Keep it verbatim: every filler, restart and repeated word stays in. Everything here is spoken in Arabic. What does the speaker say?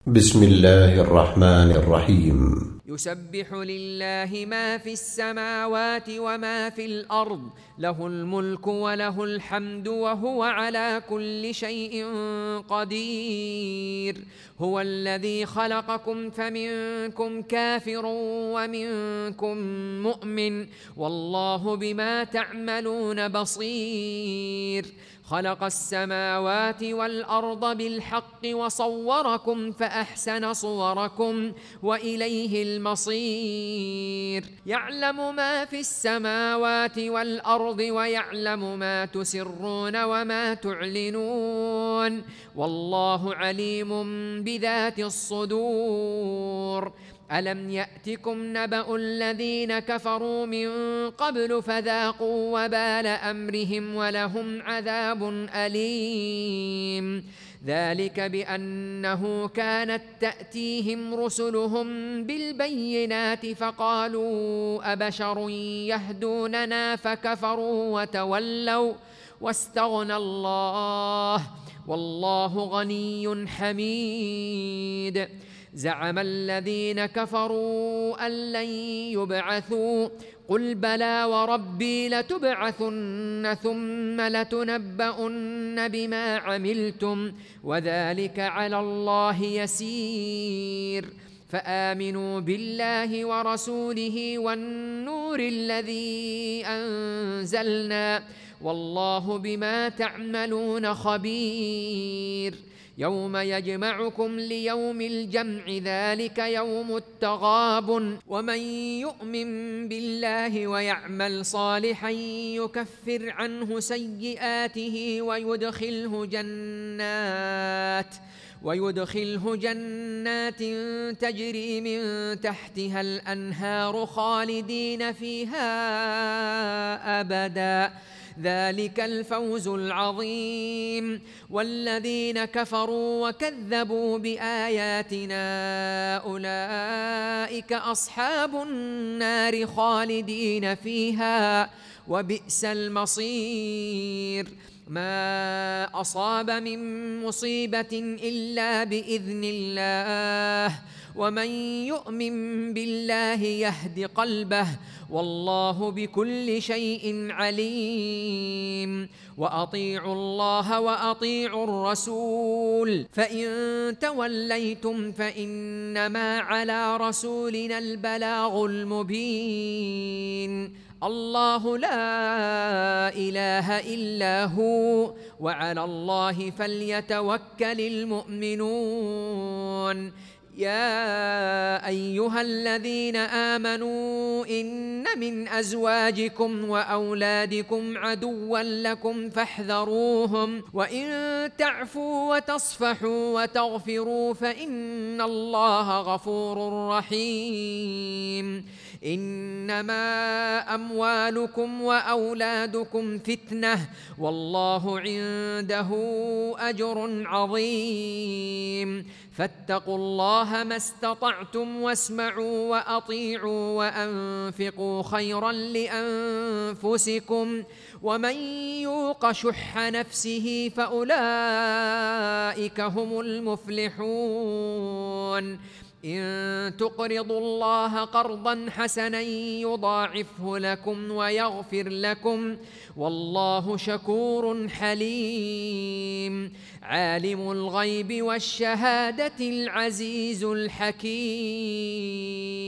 بسم الله الرحمن الرحيم. يسبح لله ما في السماوات وما في الأرض، له الملك وله الحمد وهو على كل شيء قدير. هو الذي خلقكم فمنكم كافر ومنكم مؤمن، والله بما تعملون بصير. خلق السماوات والأرض بالحق وصوركم فأحسن صوركم وإليه المصير. يعلم ما في السماوات والأرض ويعلم ما تسرون وما تعلنون، والله عليم بذات الصدور. ألم يأتكم نبأ الذين كفروا من قبل فذاقوا وبال أمرهم ولهم عذاب أليم. ذلك بأنه كانت تأتيهم رسلهم بالبينات فقالوا أبشر يهدوننا فكفروا وتولوا واستغنى الله، والله غني حميد. زعم الذين كفروا أن لن يبعثوا، قل بلى وربي لتبعثن ثم لتنبؤن بما عملتم وذلك على الله يسير. فآمنوا بالله ورسوله والنور الذي أنزلنا، والله بما تعملون خبير. يوم يجمعكم ليوم الجمع ذلك يوم التغابن، ومن يؤمن بالله ويعمل صالحا يكفر عنه سيئاته ويدخله جنات ويدخله جنات تجري من تحتها الأنهار خالدين فيها أبدا، ذلك الفوز العظيم. والذين كفروا وكذبوا بآياتنا أولئك أصحاب النار خالدين فيها وبئس المصير. ما أصاب من مصيبة إلا بإذن الله، ومن يؤمن بالله يهد قلبه، والله بكل شيء عليم. وأطيعوا الله وأطيعوا الرسول، فإن توليتم فإنما على رسولنا البلاغ المبين. الله لا إله إلا هو، وعلى الله فليتوكل المؤمنون. يا أيها الذين آمنوا إن من أزواجكم وأولادكم عدوا لكم فاحذروهم، وإن تعفوا وتصفحوا وتغفروا فإن الله غفور رحيم. إنما أموالكم وأولادكم فتنة، والله عنده أجر عظيم. فاتقوا الله ما استطعتم واسمعوا وأطيعوا وأنفقوا خيرا لأنفسكم، ومن يوق شح نفسه فأولئك هم المفلحون. إن تقرضوا الله قرضا حسنا يضاعفه لكم ويغفر لكم، والله شكور حليم. عالم الغيب والشهادة العزيز الحكيم.